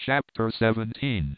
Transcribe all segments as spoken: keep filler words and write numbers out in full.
Chapter seventeen.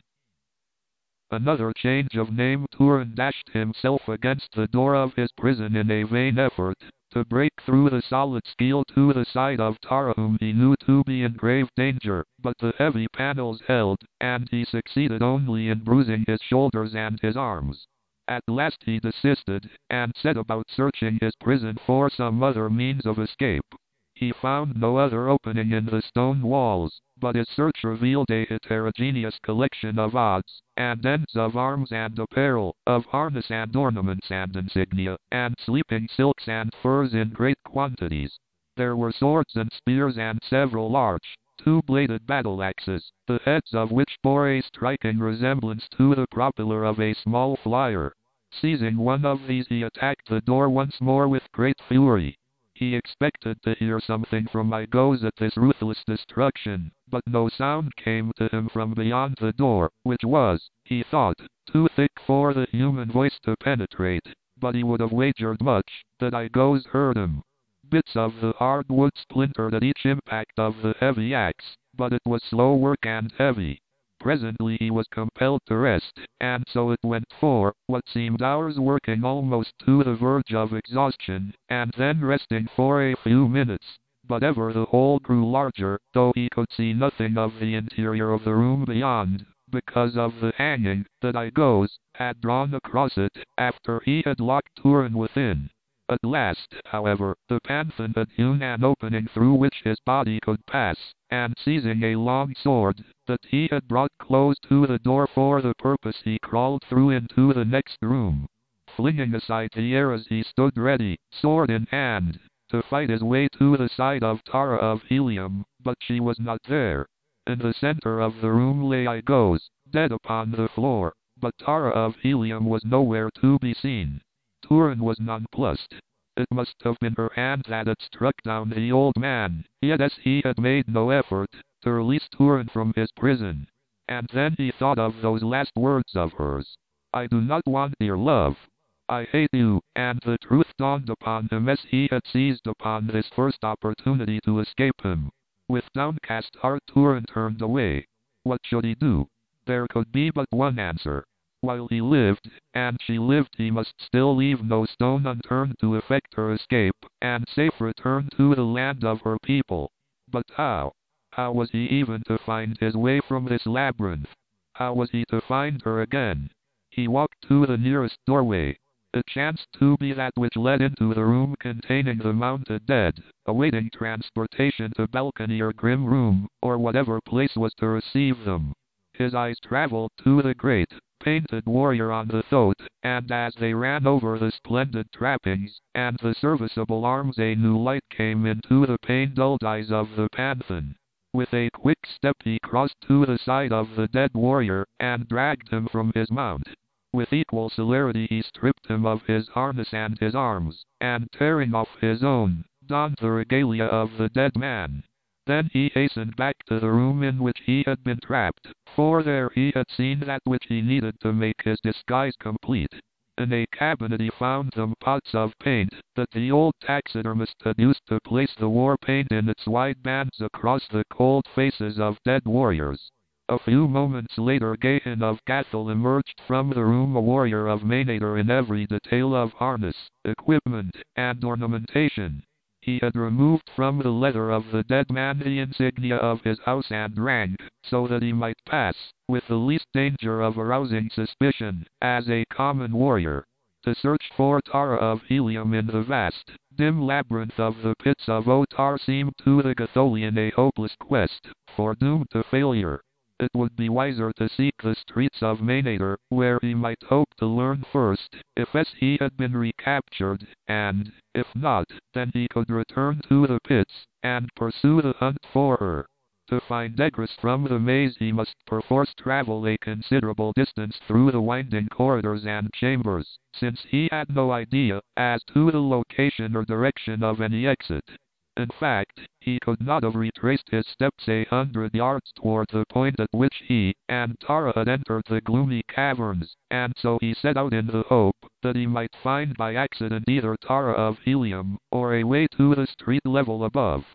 Another change of name. Turan dashed himself against the door of his prison in a vain effort to break through the solid steel to the side of Tara, whom he knew to be in grave danger, but the heavy panels held, and he succeeded only in bruising his shoulders and his arms. At last he desisted, and set about searching his prison for some other means of escape. He found no other opening in the stone walls, but his search revealed a heterogeneous collection of odds and ends of arms and apparel, of harness and ornaments and insignia, and sleeping silks and furs in great quantities. There were swords and spears and several large, two-bladed battle-axes, the heads of which bore a striking resemblance to the propeller of a small flyer. Seizing one of these, he attacked the door once more with great fury. He expected to hear something from Igos at this ruthless destruction, but no sound came to him from beyond the door, which was, he thought, too thick for the human voice to penetrate, but he would have wagered much that Igos heard him. Bits of the hard wood splintered at each impact of the heavy axe, but it was slow work and heavy. Presently he was compelled to rest, and so it went for what seemed hours, working almost to the verge of exhaustion, and then resting for a few minutes. But ever the hole grew larger, though he could see nothing of the interior of the room beyond, because of the hanging that Igos had drawn across it, after he had locked Turan within. At last, however, the Panthan had hewn an opening through which his body could pass, and seizing a long sword that he had brought close to the door for the purpose, he crawled through into the next room. Flinging aside the arrows, he stood ready, sword in hand, to fight his way to the side of Tara of Helium, but she was not there. In the center of the room lay Igos, dead upon the floor, but Tara of Helium was nowhere to be seen. Turan was nonplussed. It must have been her hand that had struck down the old man, yet as he had made no effort to release Turan from his prison. And then he thought of those last words of hers. "I do not want your love. I hate you," and the truth dawned upon him as he had seized upon this first opportunity to escape him. With downcast heart, Turan turned away. What should he do? There could be but one answer. While he lived, and she lived, he must still leave no stone unturned to effect her escape, and safe return to the land of her people. But how? How was he even to find his way from this labyrinth? How was he to find her again? He walked to the nearest doorway. It chanced to be that which led into the room containing the mounted dead, awaiting transportation to balcony or grim room, or whatever place was to receive them. His eyes traveled to the great, painted warrior on the thoat, and as they ran over the splendid trappings and the serviceable arms, a new light came into the pain-dulled eyes of the Panthan. With a quick step he crossed to the side of the dead warrior, and dragged him from his mount. With equal celerity he stripped him of his harness and his arms, and tearing off his own, donned the regalia of the dead man. Then he hastened back to the room in which he had been trapped, for there he had seen that which he needed to make his disguise complete. In a cabinet he found some pots of paint that the old taxidermist had used to place the war paint in its wide bands across the cold faces of dead warriors. A few moments later Gahan of Gathel emerged from the room, a warrior of Mainator in every detail of harness, equipment, and ornamentation. He had removed from the leather of the dead man the insignia of his house and rank, so that he might pass, with the least danger of arousing suspicion, as a common warrior. To search for Tara of Helium in the vast, dim labyrinth of the pits of Otar seemed to the Gatholian a hopeless quest, foredoomed to failure. It would be wiser to seek the streets of Mainator, where he might hope to learn first if S he had been recaptured, and, if not, then he could return to the pits, and pursue the hunt for her. To find egress from the maze he must perforce travel a considerable distance through the winding corridors and chambers, since he had no idea as to the location or direction of any exit. In fact, he could not have retraced his steps a hundred yards toward the point at which he and Tara had entered the gloomy caverns, and so he set out in the hope that he might find by accident either Tara of Helium, or a way to the street level above.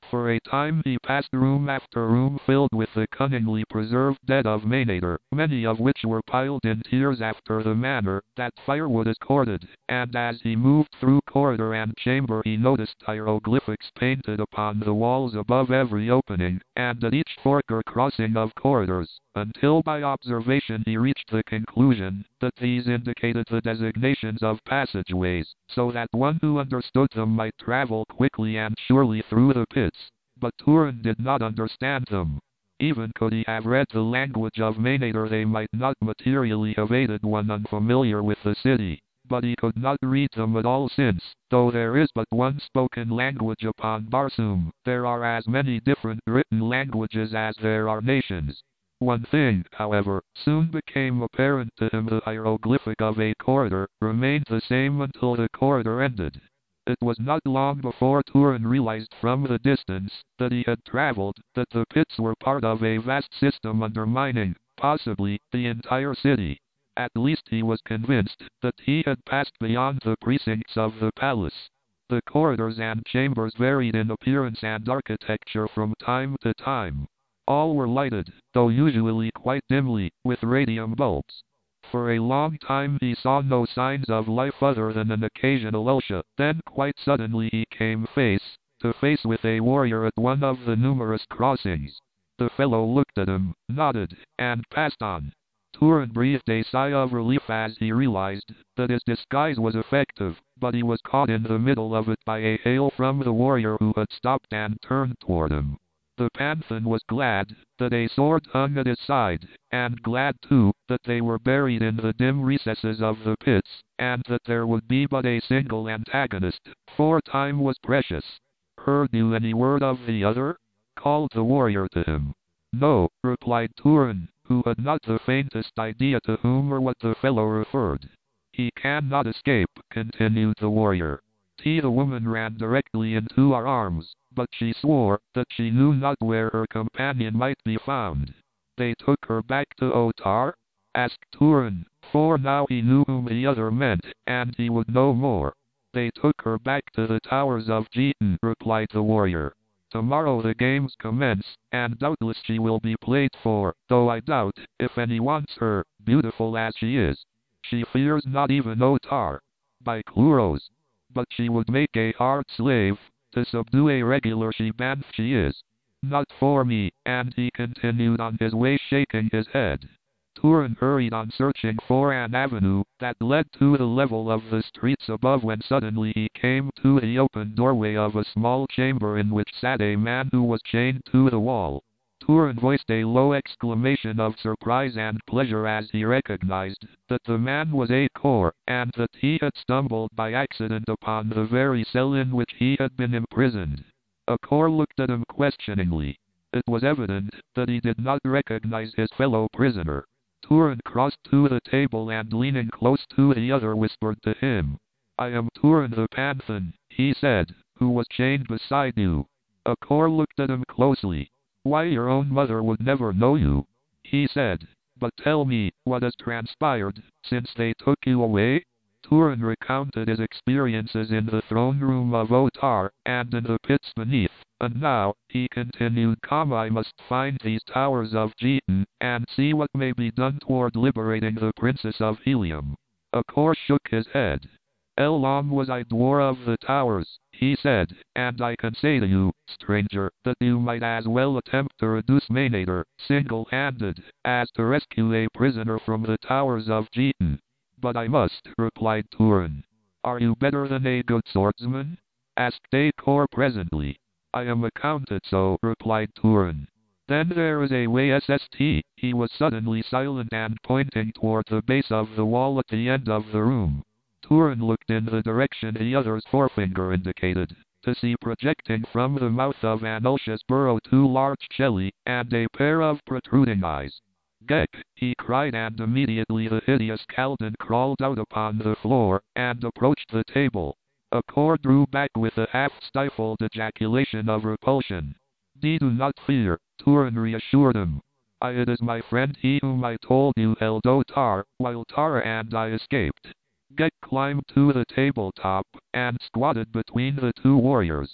For a time he passed room after room filled with the cunningly preserved dead of Mainator, many of which were piled in tiers after the manner that firewood is corded, and as he moved through corridor and chamber he noticed hieroglyphics painted upon the walls above every opening, and at each fork or crossing of corridors, until by observation he reached the conclusion that these indicated the designations of passageways, so that one who understood them might travel quickly and surely through the pits. But Turin did not understand them. Even could he have read the language of Mainator they might not materially have aided one unfamiliar with the city. But he could not read them at all since, though there is but one spoken language upon Barsoom, there are as many different written languages as there are nations. One thing, however, soon became apparent to him: the hieroglyphic of a corridor remained the same until the corridor ended. It was not long before Turin realized from the distance that he had traveled that the pits were part of a vast system undermining, possibly, the entire city. At least he was convinced that he had passed beyond the precincts of the palace. The corridors and chambers varied in appearance and architecture from time to time. All were lighted, though usually quite dimly, with radium bulbs. For a long time he saw no signs of life other than an occasional Elsha. Then quite suddenly he came face to face with a warrior at one of the numerous crossings. The fellow looked at him, nodded, and passed on. Turin breathed a sigh of relief as he realized that his disguise was effective, but he was caught in the middle of it by a hail from the warrior who had stopped and turned toward him. The Panthan was glad that a sword hung at his side, and glad too that they were buried in the dim recesses of the pits, and that there would be but a single antagonist, for time was precious. "Heard you any word of the other?" called the warrior to him. "No," replied Turin, who had not the faintest idea to whom or what the fellow referred. "He cannot escape," continued the warrior. "T the woman ran directly into our arms, but she swore that she knew not where her companion might be found." "They took her back to Otar?" asked Turin, for now he knew whom the other meant, and he would know more. "They took her back to the towers of Jetan," replied the warrior. "Tomorrow the games commence, and doubtless she will be played for, though I doubt if any wants her, beautiful as she is. She fears not even Otar. By Cluros! But she would make a hard slave to subdue a regular she-banth she is. Not for me," and he continued on his way shaking his head. Turin hurried on searching for an avenue that led to the level of the streets above when suddenly he came to the open doorway of a small chamber in which sat a man who was chained to the wall. Turin voiced a low exclamation of surprise and pleasure as he recognized that the man was a Kor, and that he had stumbled by accident upon the very cell in which he had been imprisoned. A Kor looked at him questioningly. It was evident that he did not recognize his fellow prisoner. Turin crossed to the table and leaning close to the other whispered to him. "I am Turin the Panthan," he said, "who was chained beside you." A Kor looked at him closely. "Why, your own mother would never know you," he said. "But tell me, what has transpired since they took you away?" Turin recounted his experiences in the throne room of Otar, and in the pits beneath. "And now," he continued, "I must find these towers of Jetan, and see what may be done toward liberating the Princess of Helium." A Kor shook his head. "Elam was I dwar of the towers," he said, "and I can say to you, stranger, that you might as well attempt to reduce Mainator, single-handed, as to rescue a prisoner from the towers of Jetan." "But I must," replied Turin. "Are you better than a good swordsman?" asked a Kor presently. "I am accounted so," replied Turin. "Then there is a way S S T. He was suddenly silent and pointing toward the base of the wall at the end of the room. Turin looked in the direction the other's forefinger indicated, to see projecting from the mouth of an Elsha's burrow two large cheli, and a pair of protruding eyes. "Gek!" he cried, and immediately the hideous Kaldan crawled out upon the floor, and approached the table. A Kor drew back with a half-stifled ejaculation of repulsion. "D do not fear," Turin reassured him. I, "It is my friend he whom I told you held Otar, while Tara and I escaped." Gek climbed to the tabletop, and squatted between the two warriors.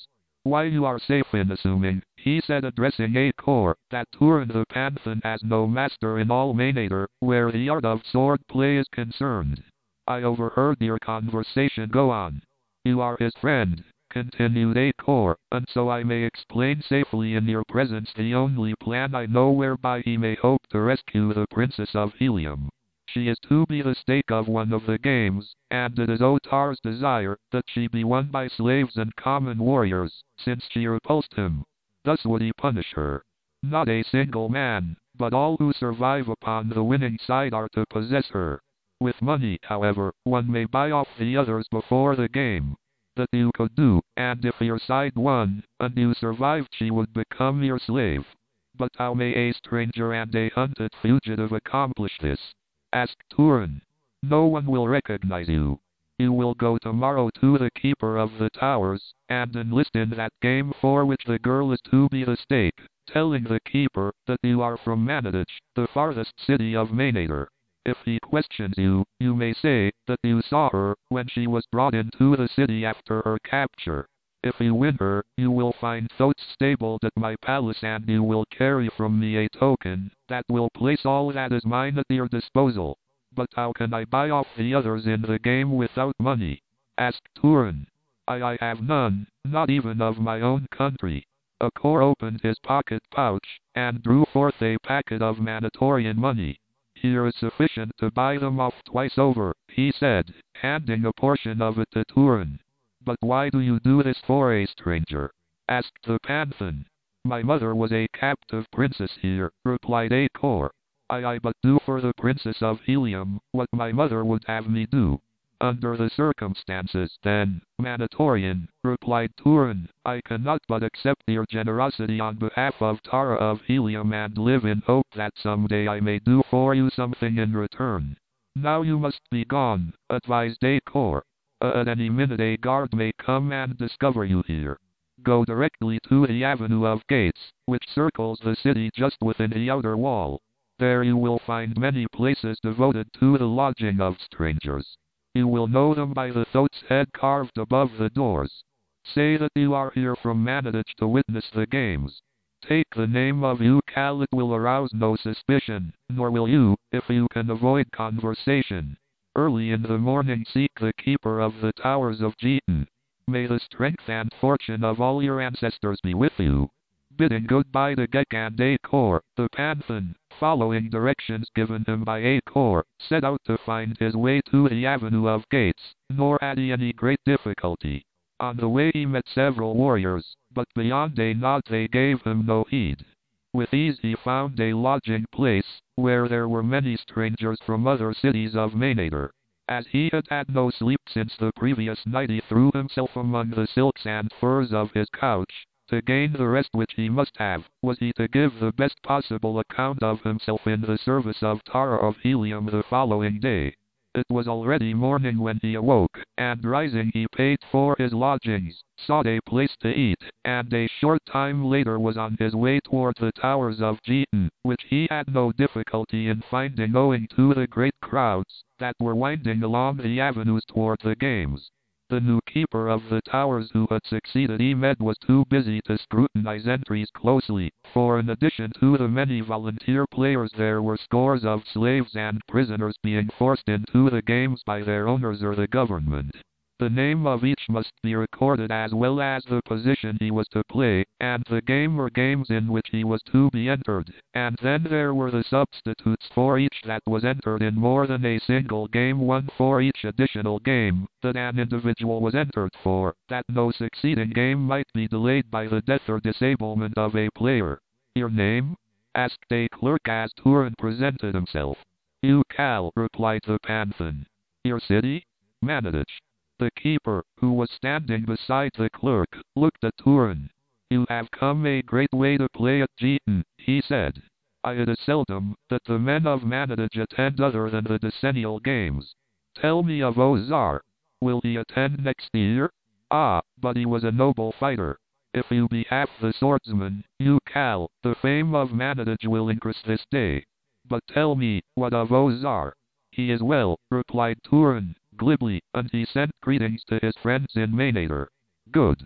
Why, you are safe in assuming, he said, addressing Acor, that Turin the Panthan has no master in all Mainator, where the art of sword play is concerned. I overheard your conversation. Go on. You are his friend, continued Acor, and so I may explain safely in your presence the only plan I know whereby he may hope to rescue the Princess of Helium. She is to be the stake of one of the games, and it is Otar's desire that she be won by slaves and common warriors, since she repulsed him. Thus would he punish her. Not a single man, but all who survive upon the winning side are to possess her. With money, however, one may buy off the others before the game. That you could do, and if your side won, and you survived, she would become your slave. But how may a stranger and a hunted fugitive accomplish this? Asked Turin. No one will recognize you. You will go tomorrow to the keeper of the towers, and enlist in that game for which the girl is to be the stake, telling the keeper that you are from Manadich, the farthest city of Mainator. If he questions you, you may say that you saw her when she was brought into the city after her capture. If you win her, you will find Thotes stabled at my palace, and you will carry from me a token that will place all that is mine at your disposal. But how can I buy off the others in the game without money? Asked Turin. I, I have none, not even of my own country. Acor opened his pocket pouch, and drew forth a packet of Manatorian money. Here is sufficient to buy them off twice over, he said, handing a portion of it to Turin. But why do you do this for a stranger? Asked the Panthan. My mother was a captive princess here, replied Acor. I, I but do for the Princess of Helium what my mother would have me do. Under the circumstances, then, Manatorian, replied Turin, I cannot but accept your generosity on behalf of Tara of Helium, and live in hope that someday I may do for you something in return. Now you must be gone, advised Acor. Uh, at any minute a guard may come and discover you here. Go directly to the Avenue of Gates, which circles the city just within the outer wall. There you will find many places devoted to the lodging of strangers. You will know them by the Thotes head carved above the doors. Say that you are here from Manadich to witness the games. Take the name of Ukal. It will arouse no suspicion, nor will you, if you can avoid conversation. Early in the morning seek the keeper of the towers of Jeton. May the strength and fortune of all your ancestors be with you. Bidding goodbye to Gek and Acor, the Panthan, following directions given him by Acor, set out to find his way to the Avenue of Gates, nor had he any great difficulty. On the way he met several warriors, but beyond a nod they gave him no heed. With ease he found a lodging place, where there were many strangers from other cities of Mainator. As he had had no sleep since the previous night, he threw himself among the silks and furs of his couch. To gain the rest which he must have, was he to give the best possible account of himself in the service of Tara of Helium the following day. It was already morning when he awoke, and rising he paid for his lodgings, sought a place to eat, and a short time later was on his way toward the towers of Jeton, which he had no difficulty in finding owing to the great crowds that were winding along the avenues toward the games. The new keeper of the towers who had succeeded Emed was too busy to scrutinize entries closely, for in addition to the many volunteer players there were scores of slaves and prisoners being forced into the games by their owners or the government. The name of each must be recorded, as well as the position he was to play, and the game or games in which he was to be entered, and then there were the substitutes for each that was entered in more than a single game, one for each additional game that an individual was entered for, that no succeeding game might be delayed by the death or disablement of a player. Your name? Asked a clerk as Turin presented himself. Ukal, replied the Panthan. Your city? Manadich. The keeper, who was standing beside the clerk, looked at Turin. You have come a great way to play at Jeton, he said. I, it is seldom that the men of Manadich attend other than the decennial games. Tell me of Ozar. Will he attend next year? Ah, but he was a noble fighter. If you be half the swordsman, Ukal, the fame of Manadich will increase this day. But tell me, what of Ozar? He is well, replied Turin glibly, and he sent greetings to his friends in Mainator. Good.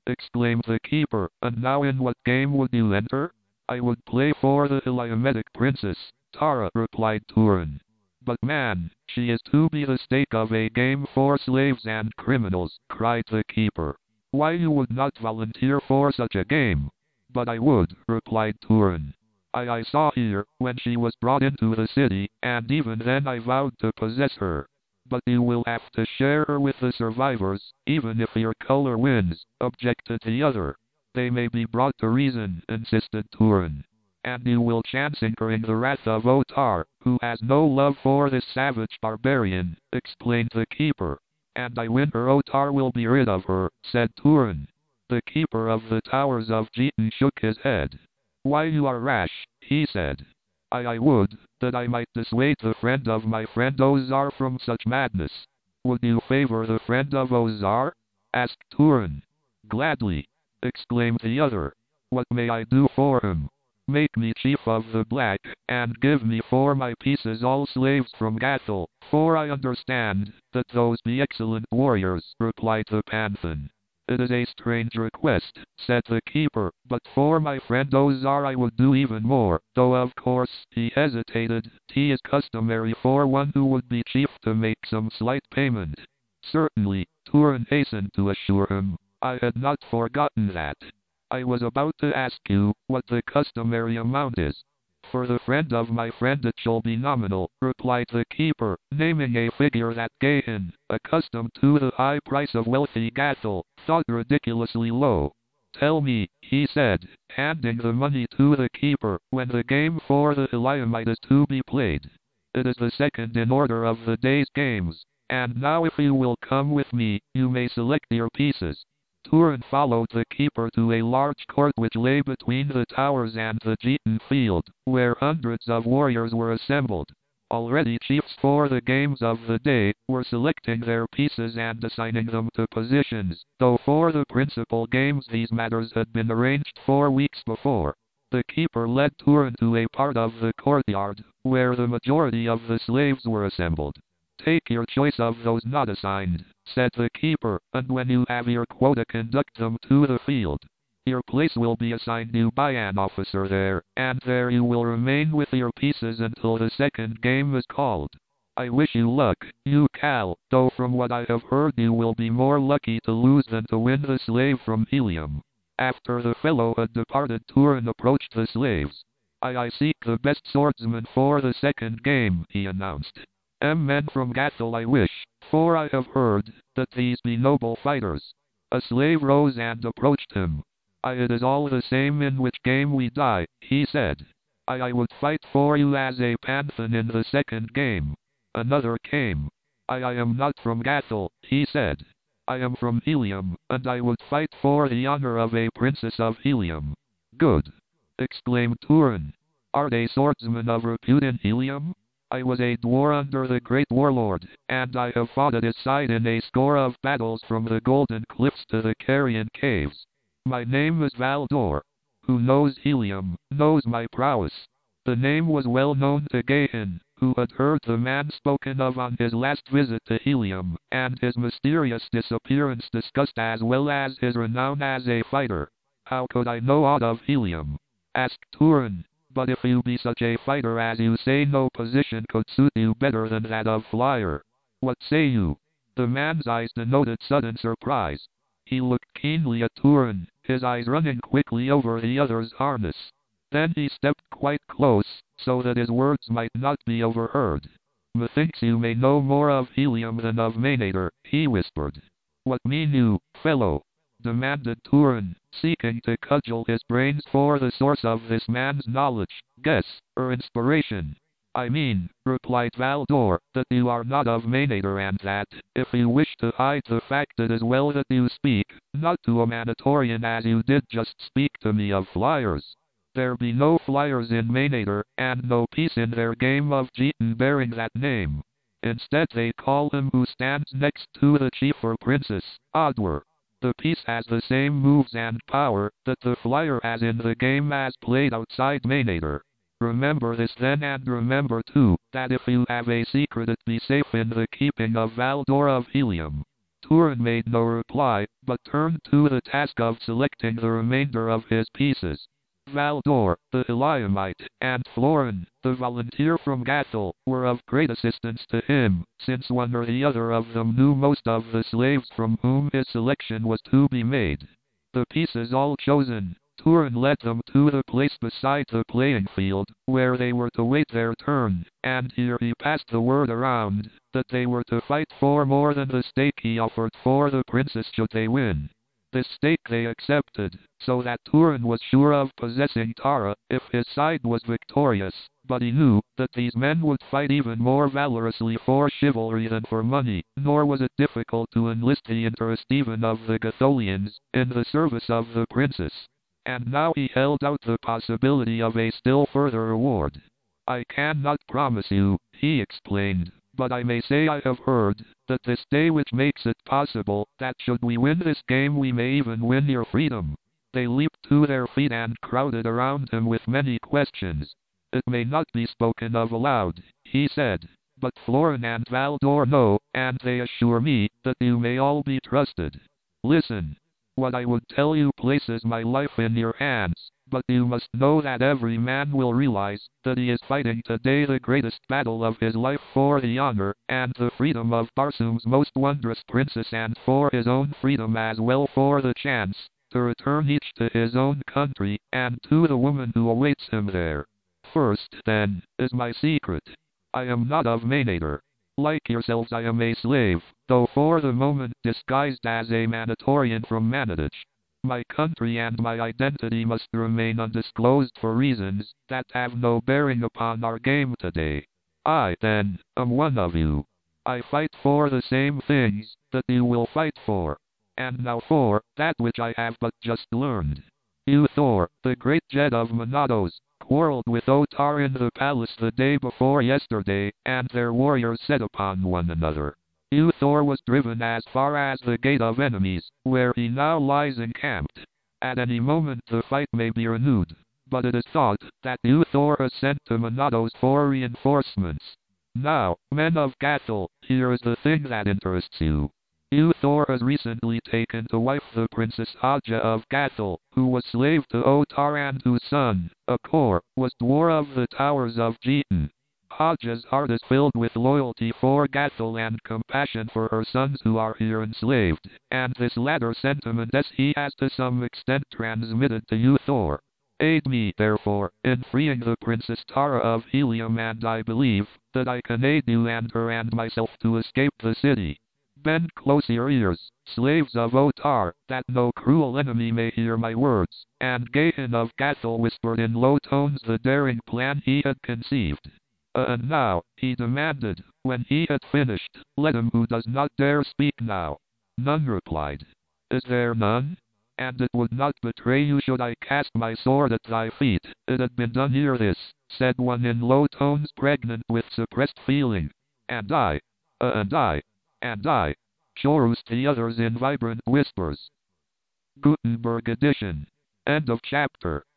exclaimed the keeper, and now in what game would you enter? I would play for the Iliametic princess, Tara, replied Turin. But man, she is to be the stake of a game for slaves and criminals, cried the keeper. Why you would not volunteer for such a game? But I would, replied Turin. I, I saw her, when she was brought into the city, and even then I vowed to possess her. But you will have to share her with the survivors, even if your color wins, objected the other. They may be brought to reason, insisted Turin. And you will chance incurring the wrath of Otar, who has no love for this savage barbarian, explained the keeper. And I win her, Otar will be rid of her, said Turin. The keeper of the towers of Jeton shook his head. Why you are rash, he said. I, I would, that I might dissuade the friend of my friend Ozar from such madness. Would you favor the friend of Ozar? Asked Turin. Gladly, exclaimed the other. What may I do for him? Make me chief of the black, and give me for my pieces all slaves from Gathel, for I understand that those be excellent warriors, replied the Panthan. It is a strange request, said the keeper, but for my friend Ozar I would do even more, though of course, he hesitated, he is customary for one who would be chief to make some slight payment. Certainly, Turin hastened to assure him. I had not forgotten that. I was about to ask you what the customary amount is. For the friend of my friend it shall be nominal, replied the keeper, naming a figure that Gahan, accustomed to the high price of wealthy Gathel, thought ridiculously low. Tell me, he said, handing the money to the keeper, when the game for the Iliamite is to be played. It is the second in order of the day's games, and now if you will come with me, you may select your pieces. Turin followed the keeper to a large court which lay between the towers and the Jeton field, where hundreds of warriors were assembled. Already chiefs for the games of the day were selecting their pieces and assigning them to positions, though for the principal games these matters had been arranged four weeks before. The keeper led Turin to a part of the courtyard, where the majority of the slaves were assembled. Take your choice of those not assigned, said the keeper, and when you have your quota conduct them to the field. Your place will be assigned you by an officer there, and there you will remain with your pieces until the second game is called. I wish you luck, you Cal, though from what I have heard you will be more lucky to lose than to win the slave from Helium. After the fellow had departed, Turin approached the slaves. I, I seek the best swordsman for the second game, he announced. M men from Gathel I wish, for I have heard that these be noble fighters. A slave rose and approached him. I, it is all the same in which game we die, he said. I, I would fight for you as a Panthan in the second game. Another came. I, I am not from Gathel, he said. I am from Helium, and I would fight for the honor of a princess of Helium. Good, exclaimed Turin. Are they swordsmen of repute in Helium? I was a dwarf under the great warlord, and I have fought at his side in a score of battles from the Golden Cliffs to the Carrion Caves. My name is Valdor. Who knows Helium, knows my prowess. The name was well known to Gahan, who had heard the man spoken of on his last visit to Helium, and his mysterious disappearance discussed as well as his renown as a fighter. How could I know aught of Helium? Asked Turin. But if you be such a fighter as you say, no position could suit you better than that of flyer. What say you? The man's eyes denoted sudden surprise. He looked keenly at Turin, his eyes running quickly over the other's harness. Then he stepped quite close, so that his words might not be overheard. Methinks you may know more of Helium than of Mainator, he whispered. What mean you, fellow? Demanded Turin, seeking to cudgel his brains for the source of this man's knowledge, guess, or inspiration. I mean, replied Valdor, that you are not of Mainator, and that, if you wish to hide the fact, it is well that you speak, not to a Manatorian as you did just speak to me of flyers. There be no flyers in Mainator, and no piece in their game of Jeton bearing that name. Instead they call him who stands next to the chief or princess, Odwer. The piece has the same moves and power that the flyer has in the game as played outside Mainator. Remember this then, and remember too, that if you have a secret it be safe in the keeping of Valdor of Helium. Turin made no reply, but turned to the task of selecting the remainder of his pieces. Valdor, the Eliamite, and Florin, the volunteer from Gathel, were of great assistance to him, since one or the other of them knew most of the slaves from whom his selection was to be made. The pieces all chosen, Turin led them to the place beside the playing field, where they were to wait their turn, and here he passed the word around, that they were to fight for more than the stake he offered for the princess should they win. This stake they accepted, so that Turin was sure of possessing Tara, if his side was victorious, but he knew that these men would fight even more valorously for chivalry than for money, nor was it difficult to enlist the interest even of the Gatholians, in the service of the princess. And now he held out the possibility of a still further reward. I cannot promise you, he explained, but I may say I have heard, that this day which makes it possible, that should we win this game we may even win your freedom. They leaped to their feet and crowded around him with many questions. It may not be spoken of aloud, he said, but Florin and Valdor know, and they assure me, that you may all be trusted. Listen. What I would tell you places my life in your hands, but you must know that every man will realize that he is fighting today the greatest battle of his life for the honor and the freedom of Barsum's most wondrous princess, and for his own freedom as well, for the chance to return each to his own country and to the woman who awaits him there. First, then, is my secret. I am not of Mainator. Like yourselves, I am a slave, though for the moment disguised as a Manatorian from Manadich. My country and my identity must remain undisclosed for reasons that have no bearing upon our game today. I, then, am one of you. I fight for the same things that you will fight for. And now for that which I have but just learned. Uthor, the great Jed of Monados, quarreled with Otar in the palace the day before yesterday, and their warriors set upon one another. Uthor was driven as far as the Gate of Enemies, where he now lies encamped. At any moment the fight may be renewed, but it is thought that Uthor has sent to Monados for reinforcements. Now, men of Gathel, here is the thing that interests you. Uthor has recently taken to wife the Princess Hadja of Gathel, who was slave to Otar and whose son, Akor, was dwarf of the towers of Jeten. Hadja's heart is filled with loyalty for Gathel and compassion for her sons who are here enslaved, and this latter sentiment as he has to some extent transmitted to Uthor. Aid me, therefore, in freeing the Princess Tara of Helium, and I believe that I can aid you and her and myself to escape the city. Bend close your ears, slaves of Otar, that no cruel enemy may hear my words. And Gahan of Gathel whispered in low tones the daring plan he had conceived. Uh, and now, he demanded, when he had finished, let him who does not dare speak now. None replied. Is there none? And it would not betray you should I cast my sword at thy feet. It had been done ere this, said one in low tones pregnant with suppressed feeling. And I, uh, and I, and I, chorused the others in vibrant whispers. Gutenberg edition. End of chapter.